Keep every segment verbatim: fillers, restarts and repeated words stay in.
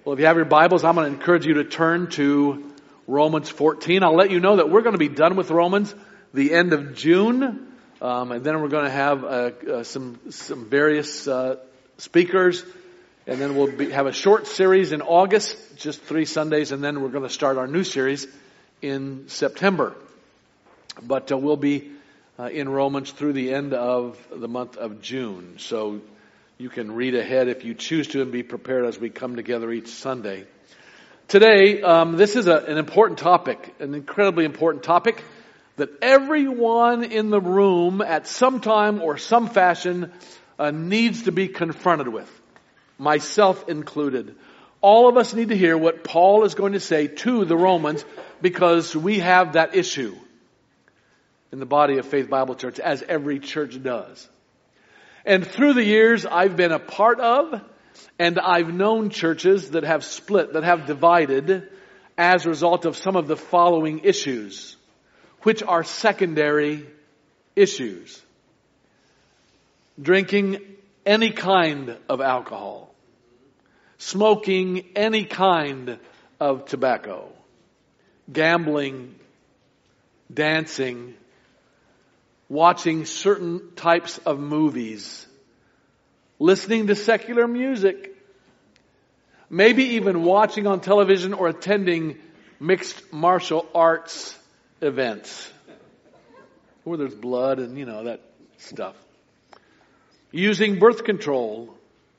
Well, if you have your Bibles, I'm going to encourage you to turn to Romans fourteen. I'll let you know that we're going to be done with Romans the end of June. Um, and then we're going to have uh, uh, some some various uh, speakers. And then we'll be, have a short series in August, just three Sundays. And then we're going to start our new series in September. But uh, we'll be uh, in Romans through the end of the month of June. So you can read ahead if you choose to and be prepared as we come together each Sunday. Today, um, this is a, an important topic, an incredibly important topic that everyone in the room at some time or some fashion uh, needs to be confronted with, myself included. All of us need to hear what Paul is going to say to the Romans because we have that issue in the body of Faith Bible Church, as every church does. And through the years, I've been a part of, and I've known churches that have split, that have divided as a result of some of the following issues, which are secondary issues. Drinking any kind of alcohol, smoking any kind of tobacco, gambling, dancing, watching certain types of movies, listening to secular music, maybe even watching on television or attending mixed martial arts events where there's blood and, you know, that stuff. Using birth control,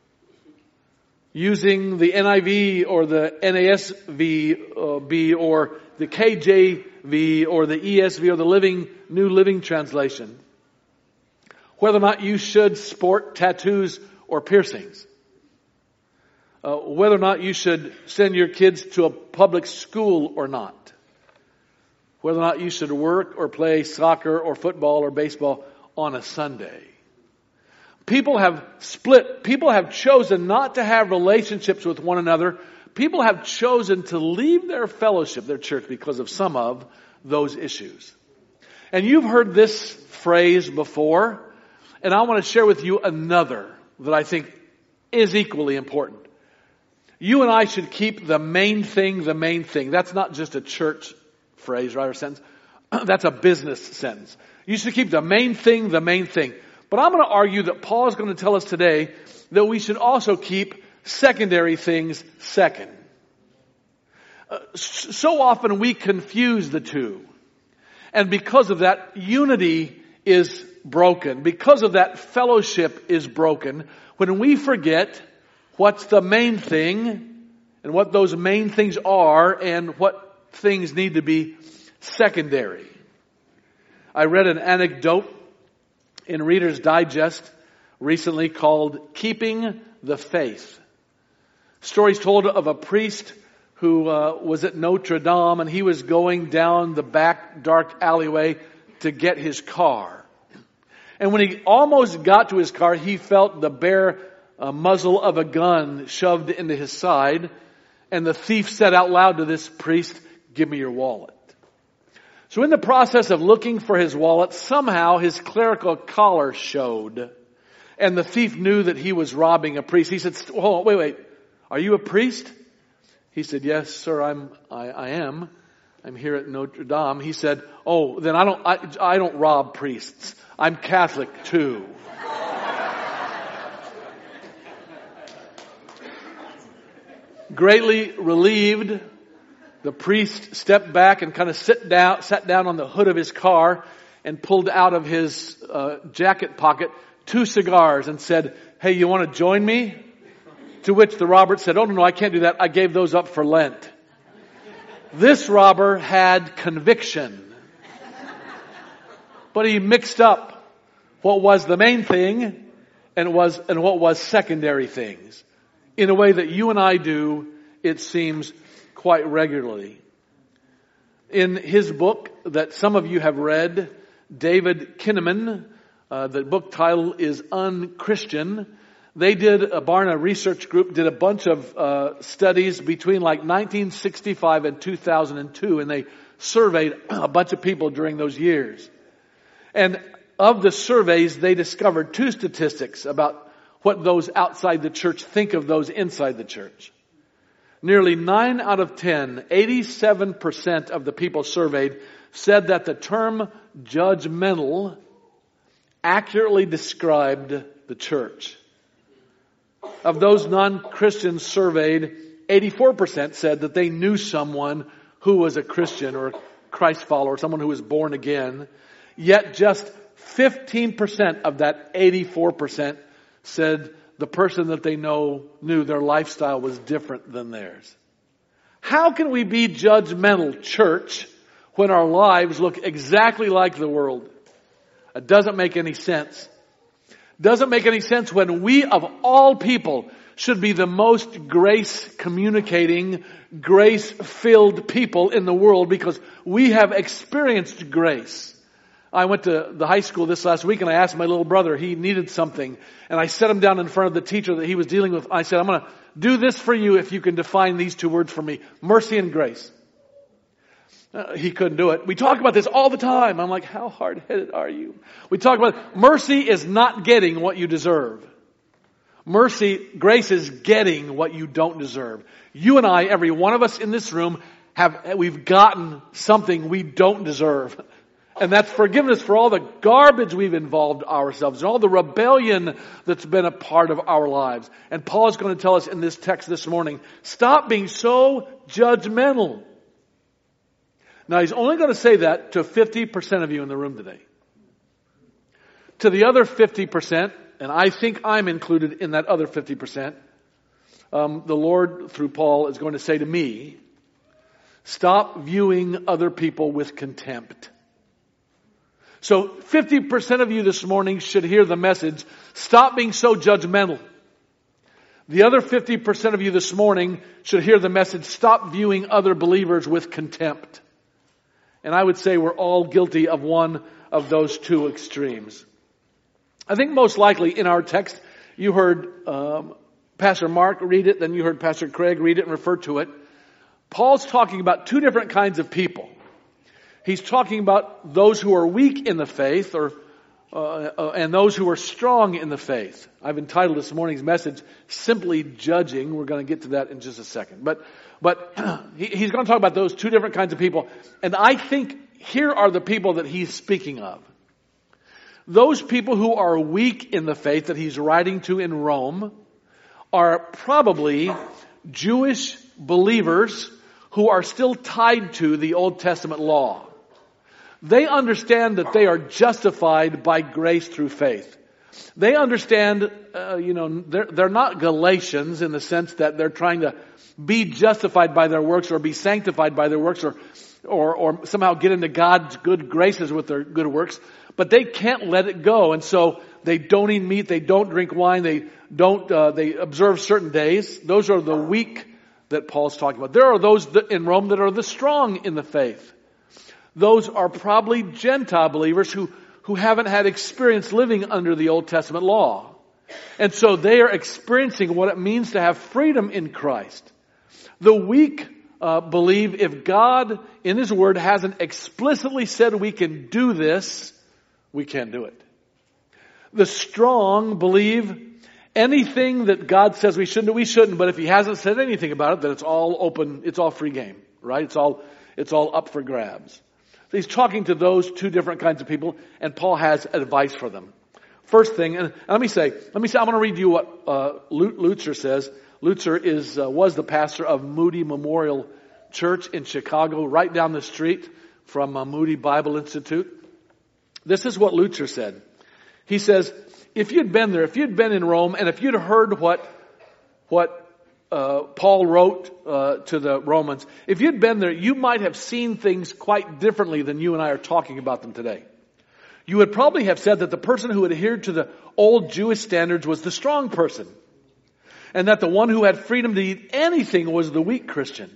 using the N I V or the N A S V uh, B or the K J V or the E S V or the Living New Living Translation. Whether or not you should sport tattoos or piercings. Uh, whether or not you should send your kids to a public school or not. Whether or not you should work or play soccer or football or baseball on a Sunday. People have split. People have chosen not to have relationships with one another. People have chosen to leave their fellowship, their church, because of some of those issues. And you've heard this phrase before, and I want to share with you another that I think is equally important. You and I should keep the main thing the main thing. That's not just a church phrase, right, or sentence. That's a business sentence. You should keep the main thing the main thing. But I'm going to argue that Paul is going to tell us today that we should also keep secondary things second. Uh, so often we confuse the two. And because of that, unity is broken. Because of that, fellowship is broken. When we forget what's the main thing and what those main things are and what things need to be secondary. I read an anecdote in Reader's Digest recently called Keeping the Faith. Stories told of a priest who uh, was at Notre Dame, and he was going down the back dark alleyway to get his car. And when he almost got to his car, he felt the bare uh, muzzle of a gun shoved into his side. And the thief said out loud to this priest, "Give me your wallet." So in the process of looking for his wallet, somehow his clerical collar showed. And the thief knew that he was robbing a priest. He said, "Hold on, wait, wait. Are you a priest?" He said, "Yes, sir, I'm, I, I am. I'm here at Notre Dame." He said, "Oh, then I don't, I, I don't rob priests. I'm Catholic too." Greatly relieved, the priest stepped back and kind of sit down, sat down on the hood of his car and pulled out of his uh, jacket pocket two cigars and said, "Hey, you want to join me?" To which the robber said, "Oh, no, no, I can't do that. I gave those up for Lent." This robber had conviction. But he mixed up what was the main thing and was and what was secondary things in a way that you and I do, it seems, quite regularly. In his book that some of you have read, David Kinnaman, uh, the book title is Unchristian. They did, a Barna research group did a bunch of uh, studies between like nineteen sixty-five and two thousand two, and they surveyed a bunch of people during those years. And of the surveys, they discovered two statistics about what those outside the church think of those inside the church. Nearly nine out of ten, eighty-seven percent of the people surveyed said that the term judgmental accurately described the church. Of those non-Christians surveyed, eighty-four percent said that they knew someone who was a Christian or a Christ follower, someone who was born again. Yet just fifteen percent of that eighty-four percent said the person that they know knew their lifestyle was different than theirs. How can we be judgmental, church, when our lives look exactly like the world? It doesn't make any sense. Doesn't make any sense when we, of all people, should be the most grace-communicating, grace-filled people in the world because we have experienced grace. I went to the high school this last week and I asked my little brother, he needed something. And I set him down in front of the teacher that he was dealing with. I said, I'm going to do this for you if you can define these two words for me. Mercy and grace. Uh, he couldn't do it. We talk about this all the time. I'm like, how hard-headed are you? We talk about mercy is not getting what you deserve. Mercy, grace is getting what you don't deserve. You and I, every one of us in this room, have we've gotten something we don't deserve. And that's forgiveness for all the garbage we've involved ourselves and all the rebellion that's been a part of our lives. And Paul is going to tell us in this text this morning, stop being so judgmental. Now, he's only going to say that to fifty percent of you in the room today. To the other fifty percent, and I think I'm included in that other fifty percent, um, the Lord, through Paul, is going to say to me, stop viewing other people with contempt. So fifty percent of you this morning should hear the message, stop being so judgmental. The other fifty percent of you this morning should hear the message, stop viewing other believers with contempt. And I would say we're all guilty of one of those two extremes. I think most likely in our text, you heard um, Pastor Mark read it, then you heard Pastor Craig read it and refer to it. Paul's talking about two different kinds of people. He's talking about those who are weak in the faith or uh, uh, and those who are strong in the faith. I've entitled this morning's message, Simply Judging. We're going to get to that in just a second. But but he, he's going to talk about those two different kinds of people. And I think here are the people that he's speaking of. Those people who are weak in the faith that he's writing to in Rome are probably Jewish believers who are still tied to the Old Testament law. They understand that they are justified by grace through faith. They understand, uh, you know, they're, they're not Galatians in the sense that they're trying to be justified by their works or be sanctified by their works or, or, or somehow get into God's good graces with their good works. But they can't let it go. And so they don't eat meat. They don't drink wine. They don't, uh, they observe certain days. Those are the weak that Paul's talking about. There are those that in Rome that are the strong in the faith. Those are probably Gentile believers who, who haven't had experience living under the Old Testament law. And so they are experiencing what it means to have freedom in Christ. The weak uh, believe if God in His Word hasn't explicitly said we can do this, we can't do it. The strong believe anything that God says we shouldn't do, we shouldn't. But if He hasn't said anything about it, then it's all open, it's all free game, right? It's all, it's all up for grabs. So he's talking to those two different kinds of people, and Paul has advice for them. First thing, and let me say, let me say, I'm going to read you what uh, Lutzer says. Lutzer is uh, was the pastor of Moody Memorial Church in Chicago, right down the street from uh, Moody Bible Institute. This is what Lutzer said. He says, if you'd been there, if you'd been in Rome, and if you'd heard what what uh, Paul wrote uh, to the Romans, if you'd been there, you might have seen things quite differently than you and I are talking about them today. You would probably have said that the person who adhered to the old Jewish standards was the strong person, and that the one who had freedom to eat anything was the weak Christian.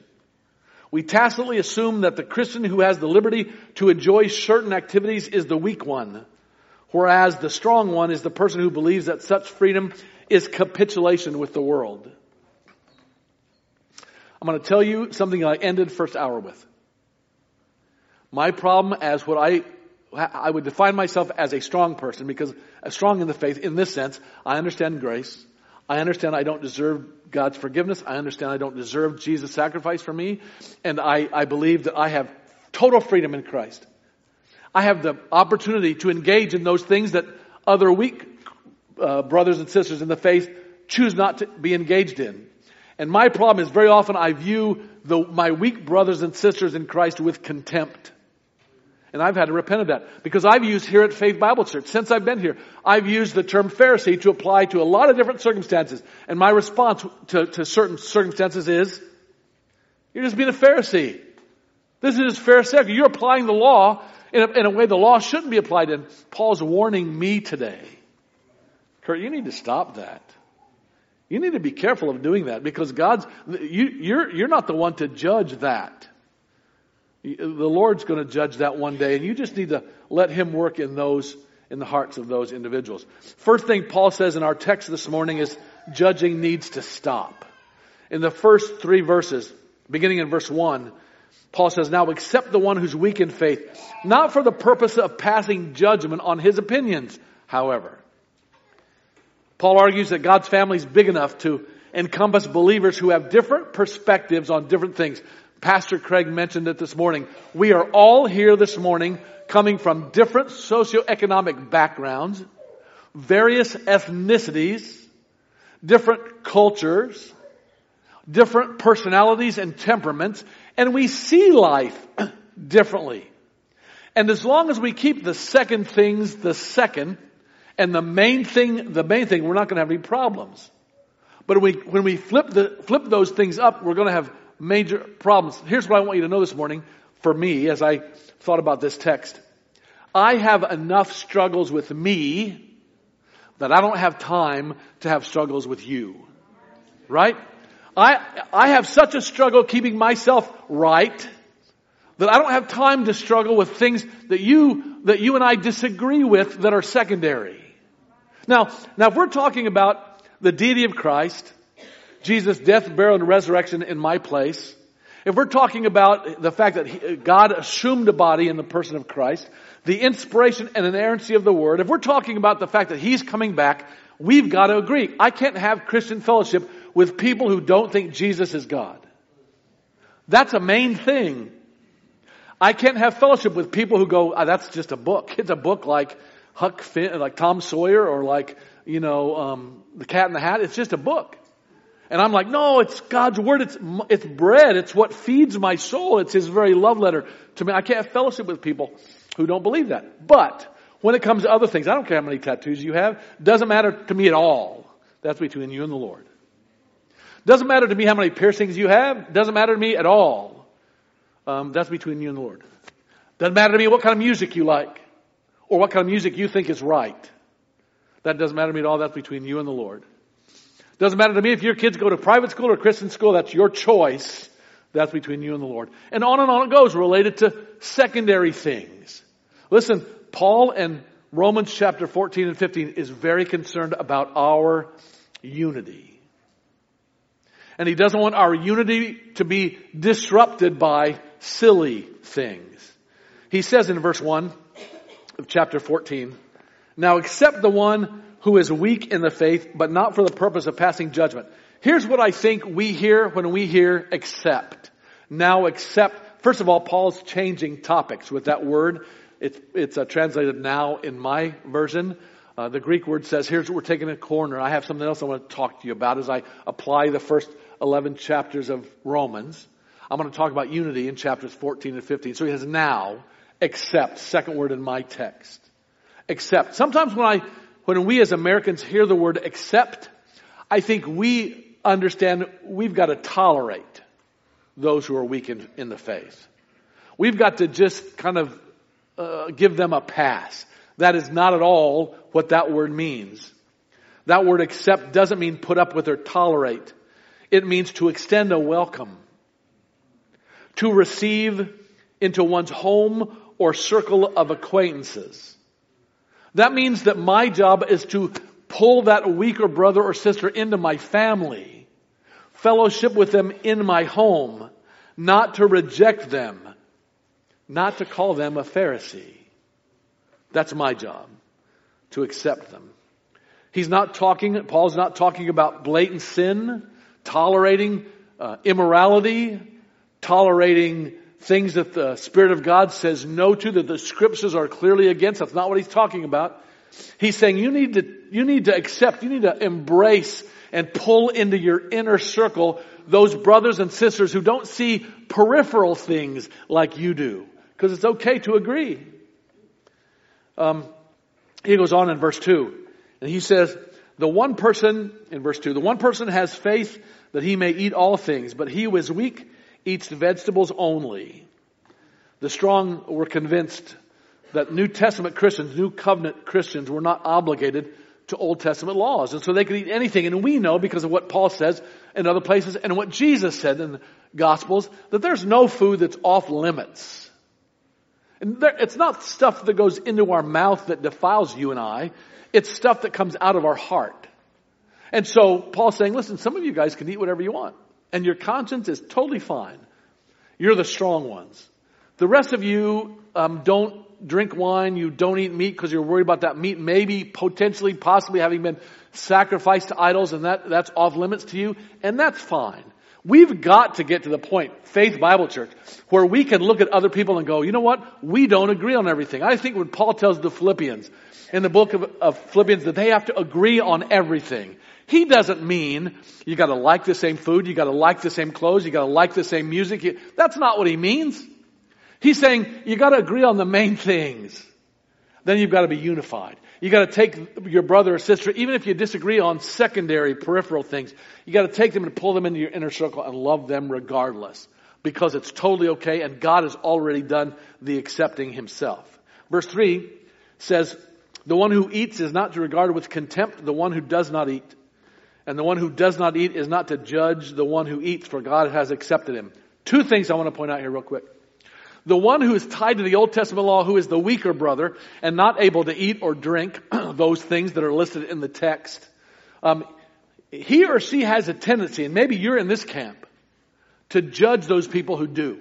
We tacitly assume that the Christian who has the liberty to enjoy certain activities is the weak one, whereas the strong one is the person who believes that such freedom is capitulation with the world. I'm going to tell you something I ended first hour with. My problem as what I I would define myself as a strong person, because a strong in the faith in this sense, I understand grace. I understand I don't deserve God's forgiveness. I understand I don't deserve Jesus' sacrifice for me. And I, I believe that I have total freedom in Christ. I have the opportunity to engage in those things that other weak uh, brothers and sisters in the faith choose not to be engaged in. And my problem is very often I view the, my weak brothers and sisters in Christ with contempt. And I've had to repent of that. Because I've used here at Faith Bible Church, since I've been here, I've used the term Pharisee to apply to a lot of different circumstances. And my response to, to certain circumstances is, you're just being a Pharisee. This is Pharisaical. You're applying the law in a, in a way the law shouldn't be applied in. Paul's warning me today. Kurt, you need to stop that. You need to be careful of doing that because God's, you, you're, you're not the one to judge that. The Lord's going to judge that one day, and you just need to let Him work in those, in the hearts of those individuals. First thing Paul says in our text this morning is judging needs to stop. In the first three verses, beginning in verse one, Paul says, now accept the one who's weak in faith, not for the purpose of passing judgment on his opinions, however. Paul argues that God's family is big enough to encompass believers who have different perspectives on different things. Pastor Craig mentioned it this morning. We are all here this morning coming from different socioeconomic backgrounds, various ethnicities, different cultures, different personalities and temperaments, and we see life differently. And as long as we keep the second things the second, and the main thing the main thing, we're not going to have any problems. But when we, when we flip the flip those things up, we're going to have major problems. Here's what I want you to know this morning, for me, as I thought about this text. I have enough struggles with me that I don't have time to have struggles with you. Right? I, I have such a struggle keeping myself right that I don't have time to struggle with things that you, that you and I disagree with that are secondary. Now, now if we're talking about the deity of Christ, Jesus' death, burial, and resurrection in my place, if we're talking about the fact that he, God assumed a body in the person of Christ, the inspiration and inerrancy of the Word, if we're talking about the fact that He's coming back, we've got to agree. I can't have Christian fellowship with people who don't think Jesus is God. That's a main thing. I can't have fellowship with people who go, oh, that's just a book. It's a book like Huck Finn, like Tom Sawyer, or like, you know, um, The Cat in the Hat. It's just a book. And I'm like, no, it's God's Word. It's, it's bread. It's what feeds my soul. It's His very love letter to me. I can't have fellowship with people who don't believe that. But when it comes to other things, I don't care how many tattoos you have. Doesn't matter to me at all. That's between you and the Lord. Doesn't matter to me how many piercings you have. Doesn't matter to me at all. Um, that's between you and the Lord. Doesn't matter to me what kind of music you like. Or what kind of music you think is right. That doesn't matter to me at all. That's between you and the Lord. Doesn't matter to me if your kids go to private school or Christian school. That's your choice. That's between you and the Lord. And on and on it goes related to secondary things. Listen, Paul in Romans chapter fourteen and fifteen is very concerned about our unity. And he doesn't want our unity to be disrupted by silly things. He says in verse one of chapter fourteen, now accept the one who is weak in the faith, but not for the purpose of passing judgment. Here's what I think we hear when we hear accept. Now accept. First of all, Paul's changing topics with that word. It's, it's uh, translated now in my version. Uh, the Greek word says, here's what we're taking a corner. I have something else I want to talk to you about as I apply the first eleven chapters of Romans. I'm going to talk about unity in chapters fourteen and fifteen. So he says, now accept. Second word in my text. Accept. Sometimes when I, when we as Americans hear the word accept, I think we understand we've got to tolerate those who are weak in, in the faith. We've got to just kind of uh, give them a pass. That is not at all what that word means. That word accept doesn't mean put up with or tolerate. It means to extend a welcome. To receive into one's home or circle of acquaintances. That means that my job is to pull that weaker brother or sister into my family. Fellowship with them in my home. Not to reject them. Not to call them a Pharisee. That's my job. To accept them. He's not talking, Paul's not talking about blatant sin, tolerating uh, immorality, tolerating things that the Spirit of God says no to, that the Scriptures are clearly against. That's not what he's talking about. He's saying you need to, you need to accept, you need to embrace and pull into your inner circle those brothers and sisters who don't see peripheral things like you do. Because it's okay to agree. Um, he goes on in verse two. And he says, the one person, in verse two, the one person has faith that he may eat all things, but he who is weak eats vegetables only. The strong were convinced that New Testament Christians, New Covenant Christians were not obligated to Old Testament laws. And so they could eat anything. And we know because of what Paul says in other places and what Jesus said in the Gospels, that there's no food that's off limits. And there, it's not stuff that goes into our mouth that defiles you and I. It's stuff that comes out of our heart. And so Paul's saying, listen, some of you guys can eat whatever you want. And your conscience is totally fine. You're the strong ones. The rest of you um, don't drink wine. You don't eat meat because you're worried about that meat maybe, potentially, possibly having been sacrificed to idols. And that, that's off limits to you. And that's fine. We've got to get to the point, Faith Bible Church, where we can look at other people and go, you know what? We don't agree on everything. I think when Paul tells the Philippians in the book of, of Philippians that they have to agree on everything, he doesn't mean you got to like the same food, you got to like the same clothes, you got to like the same music. That's not what he means. He's saying you got to agree on the main things. Then you've got to be unified. You got to take your brother or sister, even if you disagree on secondary, peripheral things, you got to take them and pull them into your inner circle and love them regardless. Because it's totally okay and God has already done the accepting himself. Verse three says, the one who eats is not to regard with contempt the one who does not eat. And the one who does not eat is not to judge the one who eats, for God has accepted him. Two things I want to point out here real quick. The one who is tied to the Old Testament law, who is the weaker brother and not able to eat or drink those things that are listed in the text, um, he or she has a tendency, and maybe you're in this camp, to judge those people who do.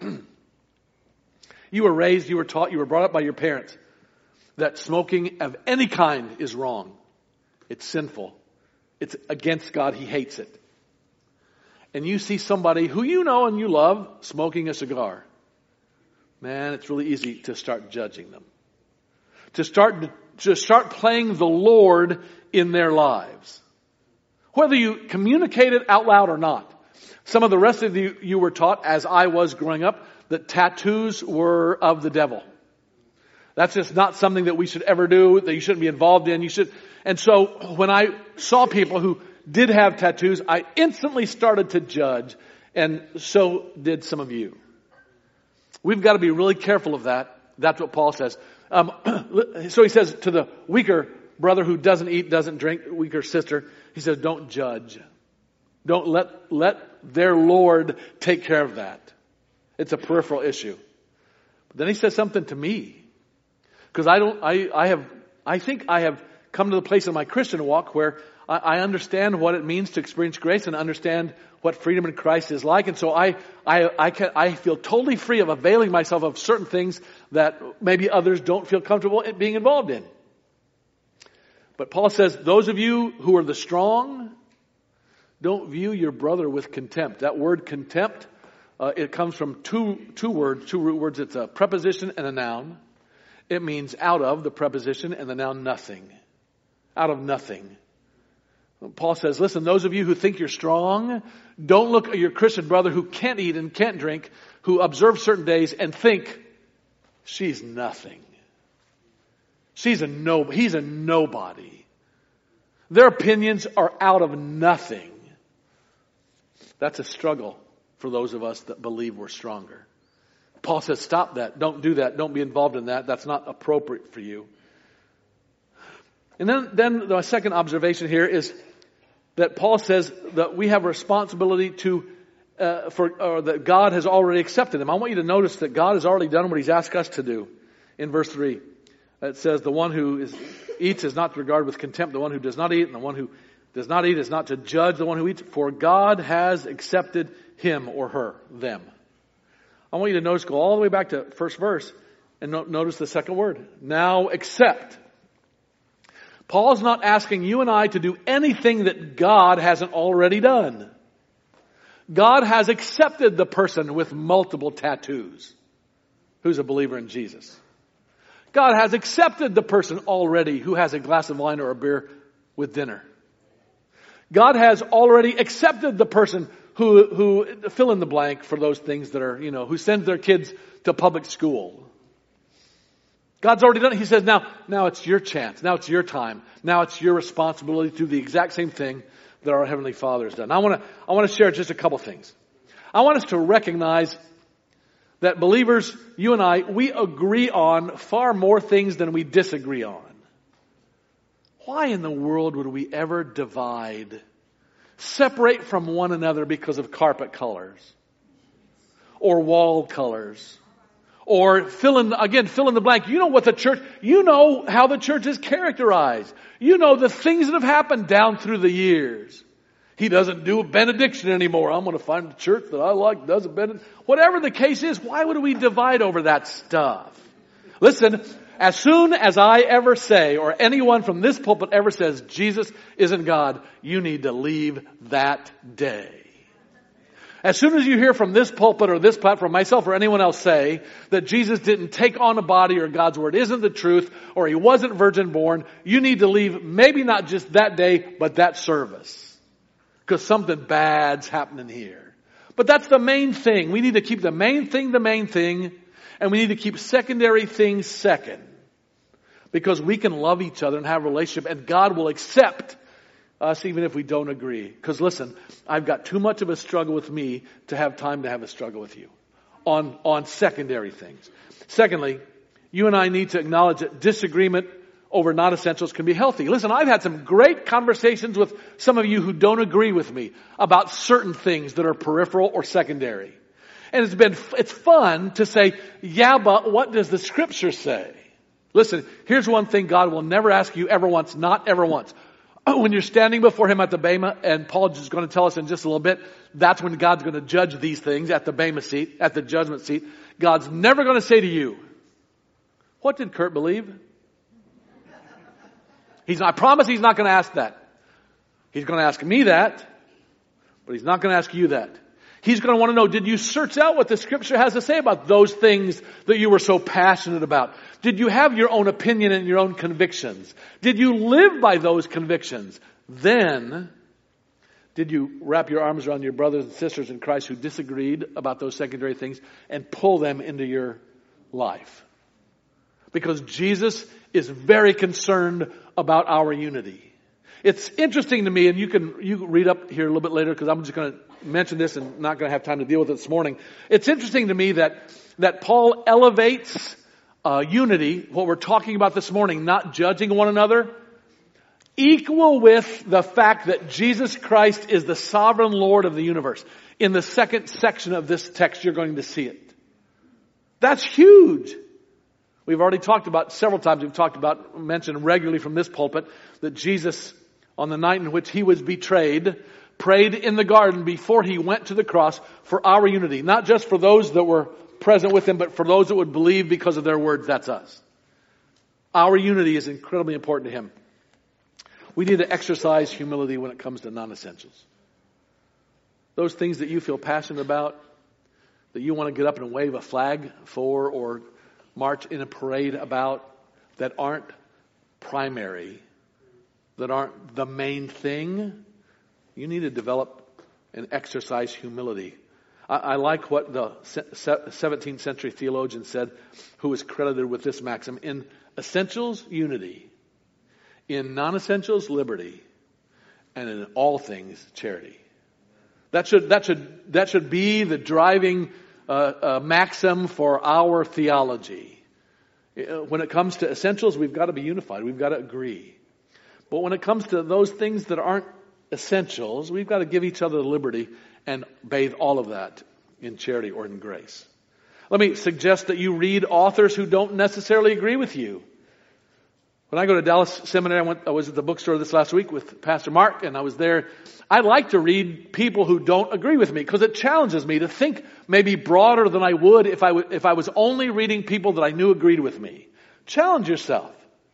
You were raised, you were taught, you were brought up by your parents that smoking of any kind is wrong. It's sinful. It's against God. He hates it. And you see somebody who you know and you love smoking a cigar. Man, it's really easy to start judging them. To start, to start playing the Lord in their lives. Whether you communicate it out loud or not. Some of the rest of you, you were taught, as I was growing up, that tattoos were of the devil. That's just not something that we should ever do, that you shouldn't be involved in. You should. And so when I saw people who did have tattoos, I instantly started to judge, and so did some of you. We've got to be really careful of that. That's what Paul says. Um, so he says to the weaker brother who doesn't eat, doesn't drink, weaker sister, he says, don't judge. Don't let, let their Lord take care of that. It's a peripheral issue. But then he says something to me. Because I don't, I, I have, I think I have come to the place in my Christian walk where I, I understand what it means to experience grace and understand what freedom in Christ is like. And so I, I, I can, I feel totally free of availing myself of certain things that maybe others don't feel comfortable in being involved in. But Paul says, those of you who are the strong, don't view your brother with contempt. That word contempt, uh, it comes from two, two words, two root words. It's a preposition and a noun. It means out of, the preposition, and the noun nothing. Out of nothing. Paul says, listen, those of you who think you're strong, don't look at your Christian brother who can't eat and can't drink, who observes certain days and think, she's nothing. She's a no, he's a nobody. Their opinions are out of nothing. That's a struggle for those of us that believe we're stronger. Paul says, stop that. Don't do that. Don't be involved in that. That's not appropriate for you. And then, then the second observation here is that Paul says that we have a responsibility to, uh, for, or that God has already accepted them. I want you to notice that God has already done what he's asked us to do. In verse three, it says, the one who is, eats is not to regard with contempt the one who does not eat, and the one who does not eat is not to judge the one who eats, for God has accepted him or her, them. I want you to notice, go all the way back to first verse, and no, notice the second word. Now accept. Paul's not asking you and I to do anything that God hasn't already done. God has accepted the person with multiple tattoos who's a believer in Jesus. God has accepted the person already who has a glass of wine or a beer with dinner. God has already accepted the person who, who fill in the blank for those things that are, you know, who sends their kids to public school. God's already done it. He says, now, now it's your chance. Now it's your time. Now it's your responsibility to do the exact same thing that our Heavenly Father has done. I want to, I want to share just a couple things. I want us to recognize that believers, you and I, we agree on far more things than we disagree on. Why in the world would we ever divide, separate from one another because of carpet colors or wall colors? Or fill in, again, fill in the blank. You know what the church, you know how the church is characterized. You know the things that have happened down through the years. He doesn't do a benediction anymore. I'm going to find a church that I like does a benediction. Whatever the case is, why would we divide over that stuff? Listen, as soon as I ever say, or anyone from this pulpit ever says, Jesus isn't God, you need to leave that day. As soon as you hear from this pulpit or this platform, myself or anyone else say that Jesus didn't take on a body or God's word isn't the truth or he wasn't virgin born, you need to leave maybe not just that day, but that service. Because something bad's happening here. But that's the main thing. We need to keep the main thing the main thing, and we need to keep secondary things second. Because we can love each other and have a relationship, and God will accept us even if we don't agree. Because listen, I've got too much of a struggle with me to have time to have a struggle with you on, on secondary things. Secondly, you and I need to acknowledge that disagreement over non-essentials can be healthy. Listen, I've had some great conversations with some of you who don't agree with me about certain things that are peripheral or secondary. And it's been, it's fun to say, yeah, but what does the scripture say? Listen, here's one thing God will never ask you ever once, not ever once. When you're standing before him at the Bema, and Paul is going to tell us in just a little bit, that's when God's going to judge these things at the Bema seat, at the judgment seat. God's never going to say to you, what did Kurt believe? He's not, I promise he's not going to ask that. He's going to ask me that, but he's not going to ask you that. He's going to want to know, did you search out what the scripture has to say about those things that you were so passionate about? Did you have your own opinion and your own convictions? Did you live by those convictions? Then, did you wrap your arms around your brothers and sisters in Christ who disagreed about those secondary things and pull them into your life? Because Jesus is very concerned about our unity. It's interesting to me, and you can you can read up here a little bit later because I'm just going to mention this and not going to have time to deal with it this morning. It's interesting to me that that Paul elevates uh, unity, what we're talking about this morning, not judging one another, equal with the fact that Jesus Christ is the sovereign Lord of the universe. In the second section of this text, you're going to see it. That's huge. We've already talked about several times, we've talked about, mentioned regularly from this pulpit, that Jesus, on the night in which he was betrayed, prayed in the garden before he went to the cross for our unity. Not just for those that were present with him, but for those that would believe because of their words. That's us. Our unity is incredibly important to him. We need to exercise humility when it comes to non-essentials. Those things that you feel passionate about, that you want to get up and wave a flag for or march in a parade about, that aren't primary, that aren't the main thing, you need to develop and exercise humility. I, I like what the seventeenth century theologian said, who was credited with this maxim: in essentials, unity; in non-essentials, liberty; and in all things, charity. That should that should that should be the driving uh, uh, maxim for our theology. When it comes to essentials, we've got to be unified. We've got to agree. But when it comes to those things that aren't essentials, we've got to give each other the liberty and bathe all of that in charity or in grace. Let me suggest that you read authors who don't necessarily agree with you. When I go to Dallas Seminary, I, went, I was at the bookstore this last week with Pastor Mark, and I was there. I like to read people who don't agree with me because it challenges me to think maybe broader than I would if I, w- if I was only reading people that I knew agreed with me. Challenge yourself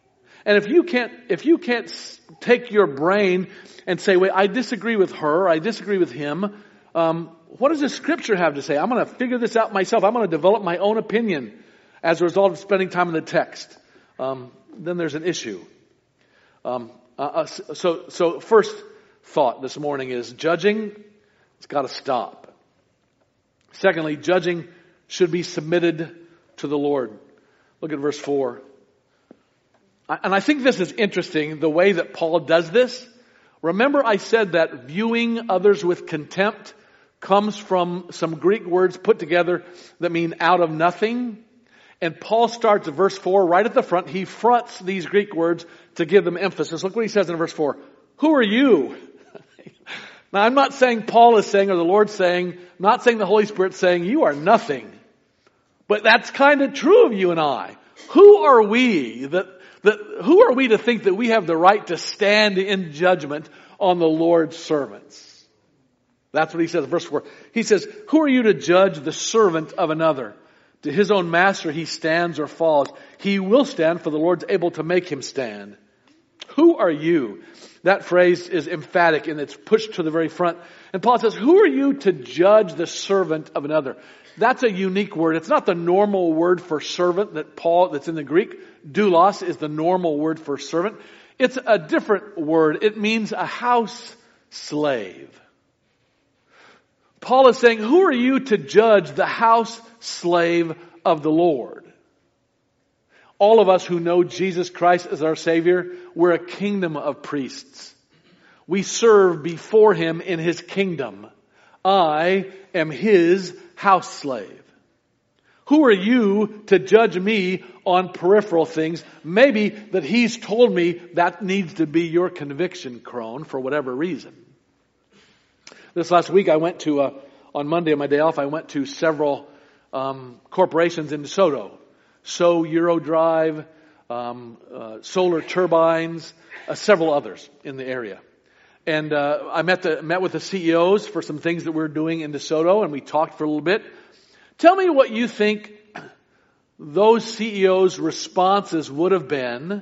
And if you can't, if you can't take your brain and say, wait, I disagree with her, I disagree with him, um, what does the Scripture have to say? I'm going to figure this out myself. I'm going to develop my own opinion as a result of spending time in the text. Um, then there's an issue. Um, uh, so, so first thought this morning is judging, it's got to stop. Secondly, judging should be submitted to the Lord. Look at verse four. And I think this is interesting, the way that Paul does this. Remember I said that viewing others with contempt comes from some Greek words put together that mean out of nothing. And Paul starts at verse four right at the front. He fronts these Greek words to give them emphasis. Look what he says in verse four. Who are you? Now I'm not saying Paul is saying or the Lord's saying, not saying the Holy Spirit saying you are nothing. But that's kind of true of you and I. Who are we that, that, who are we to think that we have the right to stand in judgment on the Lord's servants? That's what he says in verse four. He says, who are you to judge the servant of another? To his own master he stands or falls. He will stand, for the Lord's able to make him stand. Who are you? That phrase is emphatic and it's pushed to the very front. And Paul says, who are you to judge the servant of another? That's a unique word. It's not the normal word for servant that Paul, that's in the Greek. Doulos is the normal word for servant. It's a different word. It means a house slave. Paul is saying, who are you to judge the house slave of the Lord? All of us who know Jesus Christ as our Savior, we're a kingdom of priests. We serve before Him in His kingdom. I am His house slave. Who are you to judge me on peripheral things? Maybe that He's told me that needs to be your conviction, Crone, for whatever reason. This last week I went to, uh, on Monday on my day off, I went to several um, corporations in DeSoto. So Eurodrive, um, uh, Solar Turbines, uh, several others in the area. And uh, I met the met with the C E Os for some things that we're doing in DeSoto, and we talked for a little bit. Tell me what you think those C E Os' responses would have been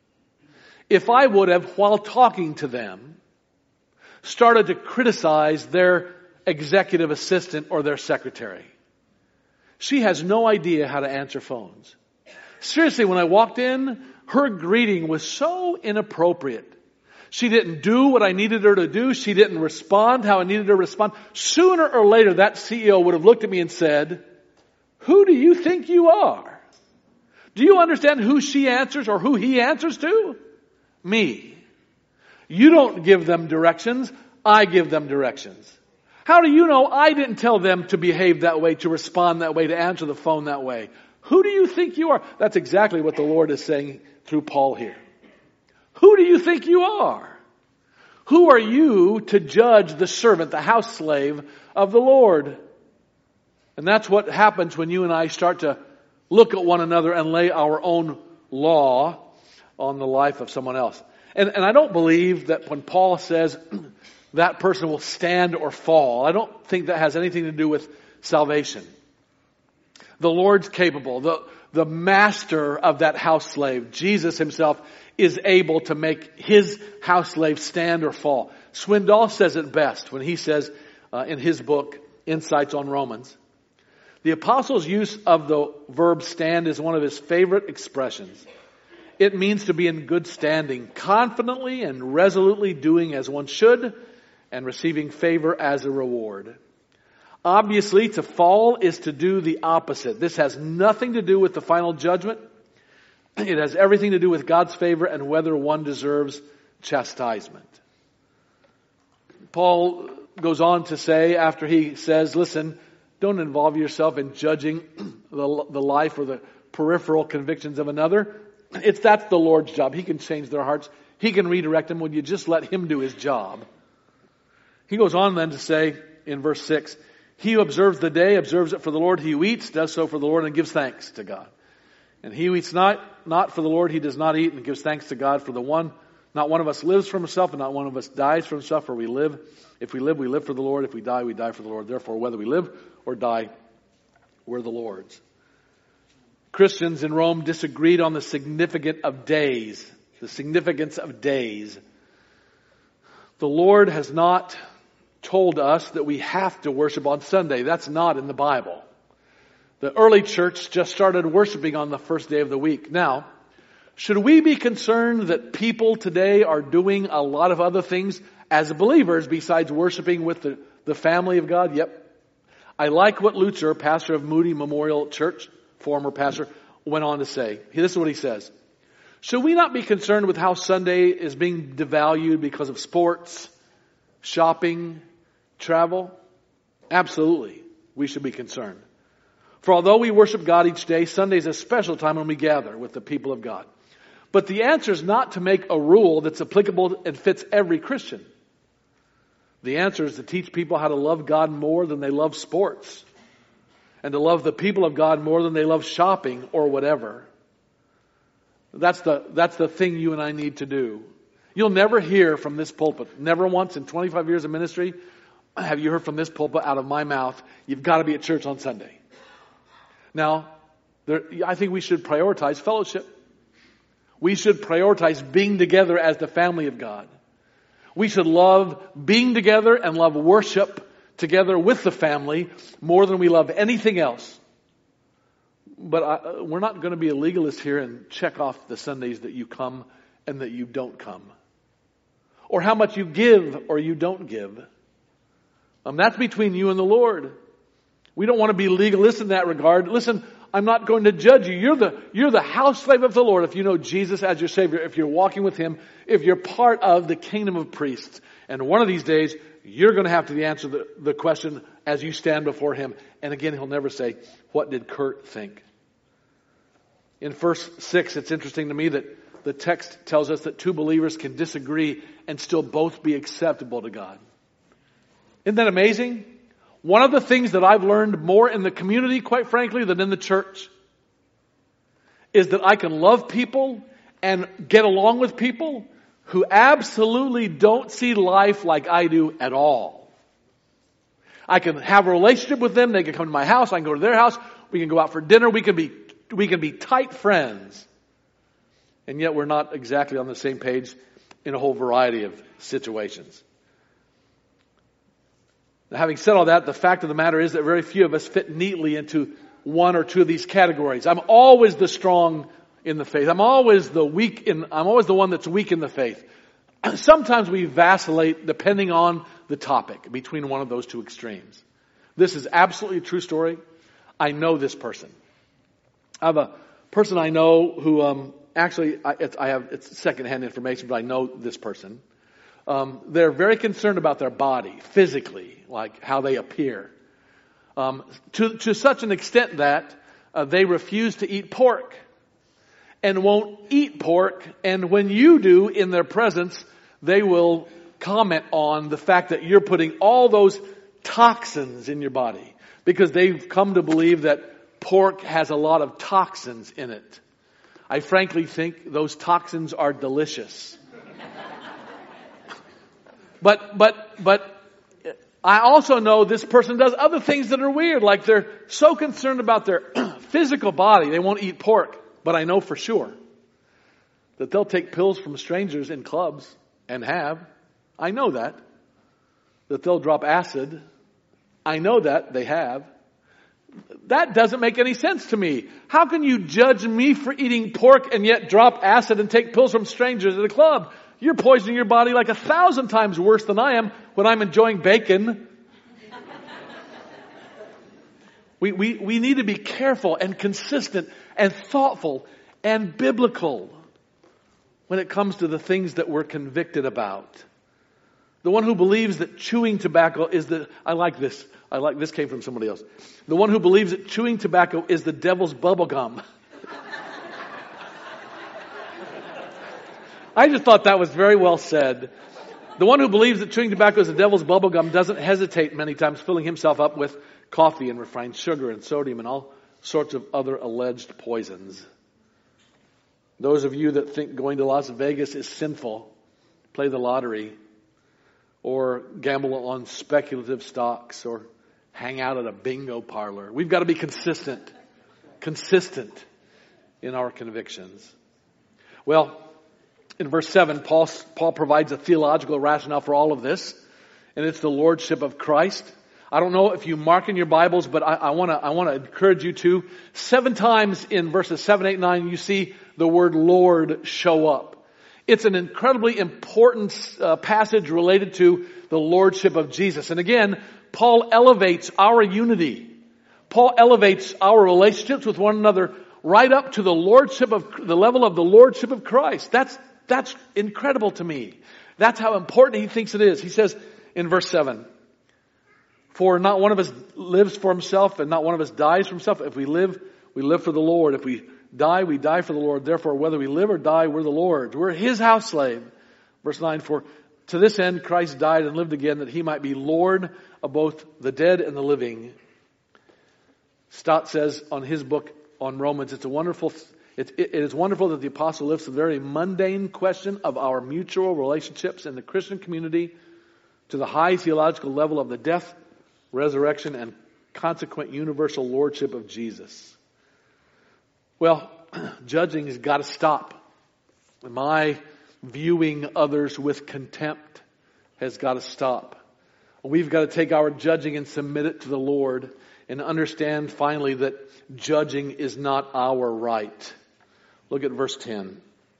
if I would have, while talking to them, started to criticize their executive assistant or their secretary. She has no idea how to answer phones. Seriously, when I walked in, her greeting was so inappropriate. She didn't do what I needed her to do. She didn't respond how I needed her to respond. Sooner or later, that C E O would have looked at me and said, who do you think you are? Do you understand who she answers or who he answers to? Me. You don't give them directions. I give them directions. How do you know I didn't tell them to behave that way, to respond that way, to answer the phone that way? Who do you think you are? That's exactly what the Lord is saying through Paul here. Who do you think you are? Who are you to judge the servant, the house slave of the Lord? And that's what happens when you and I start to look at one another and lay our own law on the life of someone else. And, and I don't believe that when Paul says that person will stand or fall, I don't think that has anything to do with salvation. The Lord's capable. The, the master of that house slave, Jesus himself, is able to make his house slave stand or fall. Swindoll says it best when he says uh, in his book, Insights on Romans, the apostle's use of the verb stand is one of his favorite expressions. It means to be in good standing, confidently and resolutely doing as one should, and receiving favor as a reward. Obviously, to fall is to do the opposite. This has nothing to do with the final judgment. It has everything to do with God's favor and whether one deserves chastisement. Paul goes on to say, after he says, listen, don't involve yourself in judging the, the life or the peripheral convictions of another. It's that's the Lord's job. He can change their hearts. He can redirect them when you just let Him do His job. He goes on then to say in verse six, he who observes the day observes it for the Lord. He who eats does so for the Lord and gives thanks to God. And he who eats not, not for the Lord, he does not eat and gives thanks to God for the one. Not one of us lives for himself and not one of us dies for himself, for we live. If we live, we live for the Lord. If we die, we die for the Lord. Therefore, whether we live or die, we're the Lord's. Christians in Rome disagreed on the significance of days. the significance of days. The Lord has not told us that we have to worship on Sunday. That's not in the Bible. The early church just started worshiping on the first day of the week. Now, should we be concerned that people today are doing a lot of other things as believers besides worshiping with the, the family of God? Yep. I like what Lutzer, pastor of Moody Memorial Church, former pastor, went on to say. This is what he says. Should we not be concerned with how Sunday is being devalued because of sports, shopping, travel? Absolutely, we should be concerned. For although we worship God each day, Sunday is a special time when we gather with the people of God. But the answer is not to make a rule that's applicable and fits every Christian. The answer is to teach people how to love God more than they love sports, and to love the people of God more than they love shopping or whatever. That's the, that's the thing you and I need to do. You'll never hear from this pulpit, never once in twenty-five years of ministry, have you heard from this pulpit out of my mouth, you've got to be at church on Sunday. Now, there, I think we should prioritize fellowship. We should prioritize being together as the family of God. We should love being together and love worship together with the family more than we love anything else. But I, we're not going to be a legalist here and check off the Sundays that you come and that you don't come. Or how much you give or you don't give. Um, that's between you and the Lord. We don't want to be legalists in that regard. Listen, I'm not going to judge you. You're the, you're the house slave of the Lord if you know Jesus as your Savior, if you're walking with Him, if you're part of the kingdom of priests. And one of these days, you're going to have to answer the, the question as you stand before Him. And again, He'll never say, what did Kurt think? In verse six, it's interesting to me that the text tells us that two believers can disagree and still both be acceptable to God. Isn't that amazing? One of the things that I've learned more in the community, quite frankly, than in the church, is that I can love people and get along with people who absolutely don't see life like I do at all. I can have a relationship with them. They can come to my house. I can go to their house. We can go out for dinner. We can be, we can be tight friends. And yet we're not exactly on the same page in a whole variety of situations. Now, having said all that, the fact of the matter is that very few of us fit neatly into one or two of these categories. I'm always the strong in the faith. I'm always the weak in, I'm always the one that's weak in the faith. Sometimes we vacillate depending on the topic between one of those two extremes. This is absolutely a true story. I know this person. I have a person I know who, um, actually, I, it's, I have, it's secondhand information, but I know this person. Um, they're very concerned about their body, physically, like how they appear. Um, to, to such an extent that uh, they refuse to eat pork and won't eat pork. And when you do in their presence, they will comment on the fact that you're putting all those toxins in your body because they've come to believe that pork has a lot of toxins in it. I frankly think those toxins are delicious. But, but, but I also know this person does other things that are weird, like they're so concerned about their physical body, they won't eat pork. But I know for sure that they'll take pills from strangers in clubs and have. I know that. That they'll drop acid. I know that they have. That doesn't make any sense to me. How can you judge me for eating pork and yet drop acid and take pills from strangers at a club? You're poisoning your body like a thousand times worse than I am when I'm enjoying bacon. we, we, we need to be careful and consistent and thoughtful and biblical when it comes to the things that we're convicted about. The one who believes that chewing tobacco is the, I like this, I like, this came from somebody else. The one who believes that chewing tobacco is the devil's bubble gum. I just thought that was very well said. The one who believes that chewing tobacco is the devil's bubble gum doesn't hesitate many times filling himself up with coffee and refined sugar and sodium and all sorts of other alleged poisons. Those of you that think going to Las Vegas is sinful, play the lottery, or gamble on speculative stocks, or hang out at a bingo parlor. We've got to be consistent, consistent in our convictions. Well, In verse seven, Paul, Paul provides a theological rationale for all of this, and it's the lordship of Christ. I don't know if you mark in your Bibles, but I, I want to I want to encourage you to. Seven times in verses seven, eight, nine, you see the word Lord show up. It's an incredibly important uh, passage related to the lordship of Jesus. And again, Paul elevates our unity. Paul elevates our relationships with one another right up to the lordship of the level of the lordship of Christ. That's that's incredible to me. That's how important he thinks it is. He says in verse seven, "For not one of us lives for himself, and not one of us dies for himself. If we live, we live for the Lord. If we die, we die for the Lord. Therefore, whether we live or die, we're the Lord's. We're his house slave." Verse nine, "For to this end Christ died and lived again, that he might be Lord of both the dead and the living." Stott says on his book on Romans, it's a wonderful, it, it, it is wonderful that the apostle lifts the very mundane question of our mutual relationships in the Christian community to the high theological level of the death, resurrection, and consequent universal lordship of Jesus. Well, judging has got to stop. My viewing others with contempt has got to stop. We've got to take our judging and submit it to the Lord and understand finally that judging is not our right. Look at verse ten.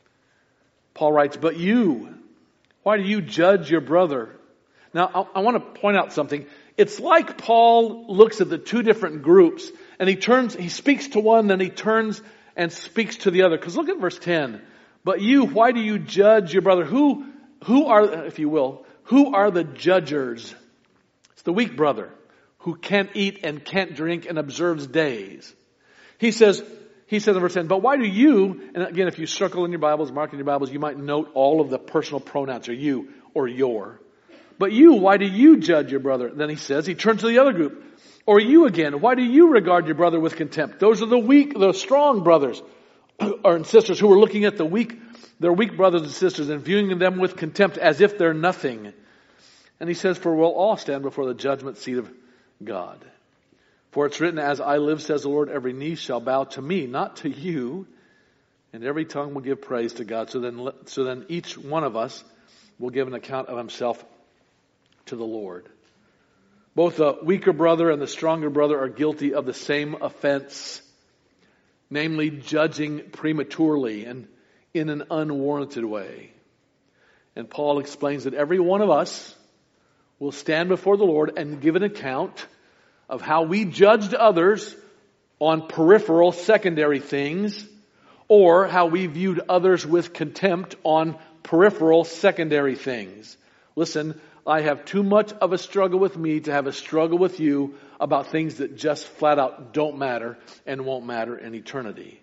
Paul writes, "But you, why do you judge your brother?" Now, I, I want to point out something. It's like Paul looks at the two different groups and he turns, he speaks to one, then he turns and speaks to the other. Because look at verse ten. "But you, why do you judge your brother?" Who, who are, if you will, who are the judgers? It's the weak brother who can't eat and can't drink and observes days. He says, he says in verse ten, "But why do you," and again, if you circle in your Bibles, mark in your Bibles, you might note all of the personal pronouns, or you, or your. "But you, why do you judge your brother?" Then he says, he turns to the other group. "Or you again, why do you regard your brother with contempt?" Those are the weak, the strong brothers or sisters who are looking at the weak, their weak brothers and sisters and viewing them with contempt as if they're nothing. And he says, "For we'll all stand before the judgment seat of God. For it's written, as I live, says the Lord, every knee shall bow to me, not to you, and every tongue will give praise to God." So then, so then each one of us will give an account of himself to the Lord. Both the weaker brother and the stronger brother are guilty of the same offense, namely judging prematurely and in an unwarranted way. And Paul explains that every one of us will stand before the Lord and give an account of how we judged others on peripheral secondary things, or how we viewed others with contempt on peripheral secondary things. Listen, I have too much of a struggle with me to have a struggle with you about things that just flat out don't matter and won't matter in eternity.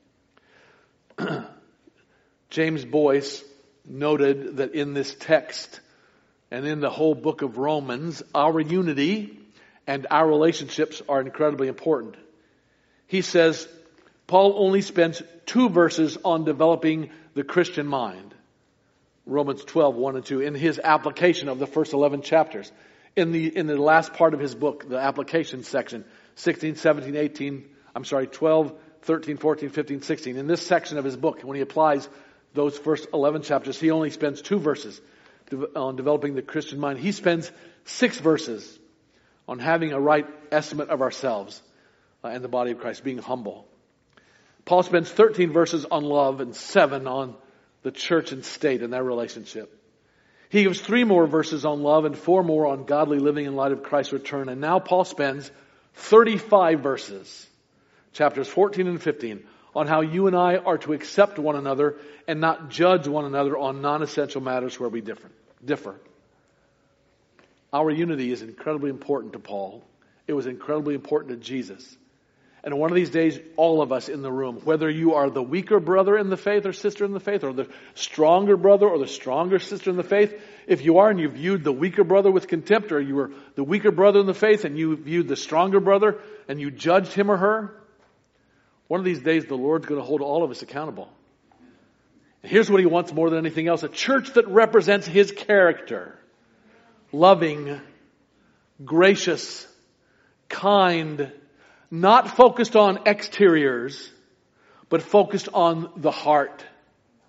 James Boyce noted that in this text and in the whole book of Romans, our unity and our relationships are incredibly important. He says, Paul only spends two verses on developing the Christian mind. Romans twelve, one and two, in his application of the first eleven chapters. In the, in the last part of his book, the application section, sixteen, seventeen, eighteen, I'm sorry, twelve, thirteen, fourteen, fifteen, sixteen. In this section of his book, when he applies those first eleven chapters, he only spends two verses on developing the Christian mind. He spends six verses on having a right estimate of ourselves uh, and the body of Christ, being humble. Paul spends thirteen verses on love and seven on the church and state and their relationship. He gives three more verses on love and four more on godly living in light of Christ's return. And now Paul spends thirty-five verses, chapters fourteen and fifteen, on how you and I are to accept one another and not judge one another on non-essential matters where we differ. differ. Our unity is incredibly important to Paul. It was incredibly important to Jesus. And one of these days, all of us in the room, whether you are the weaker brother in the faith or sister in the faith, or the stronger brother or the stronger sister in the faith, if you are and you viewed the weaker brother with contempt, or you were the weaker brother in the faith and you viewed the stronger brother and you judged him or her, one of these days the Lord's going to hold all of us accountable. And here's what he wants more than anything else: a church that represents his character. Loving, gracious, kind, not focused on exteriors, but focused on the heart.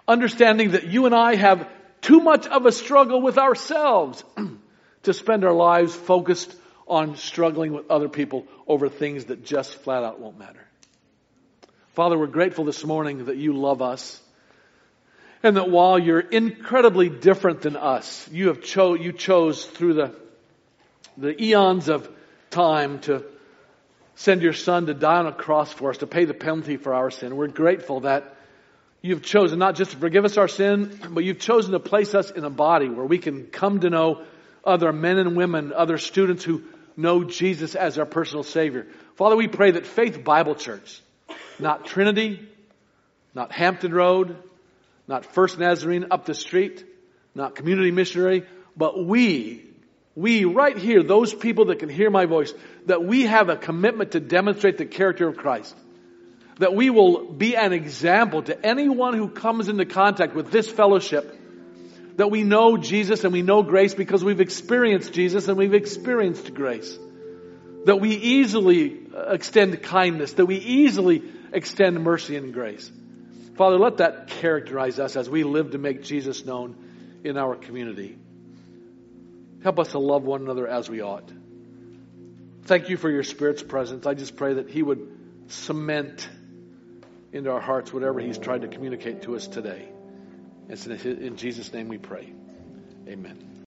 Understanding that you and I have too much of a struggle with ourselves to spend our lives focused on struggling with other people over things that just flat out won't matter. Father, we're grateful this morning that you love us. And that while you're incredibly different than us, you have cho- you chose through the, the eons of time to send your Son to die on a cross for us, to pay the penalty for our sin. We're grateful that you've chosen not just to forgive us our sin, but you've chosen to place us in a body where we can come to know other men and women, other students who know Jesus as our personal Savior. Father, we pray that Faith Bible Church, not Trinity, not Hampton Road, not First Nazarene up the street, not Community Missionary, but we, we right here, those people that can hear my voice, that we have a commitment to demonstrate the character of Christ. That we will be an example to anyone who comes into contact with this fellowship. That we know Jesus and we know grace because we've experienced Jesus and we've experienced grace. That we easily extend kindness. That we easily extend mercy and grace. Father, let that characterize us as we live to make Jesus known in our community. Help us to love one another as we ought. Thank you for your Spirit's presence. I just pray that He would cement into our hearts whatever He's tried to communicate to us today. It's in Jesus' name we pray. Amen.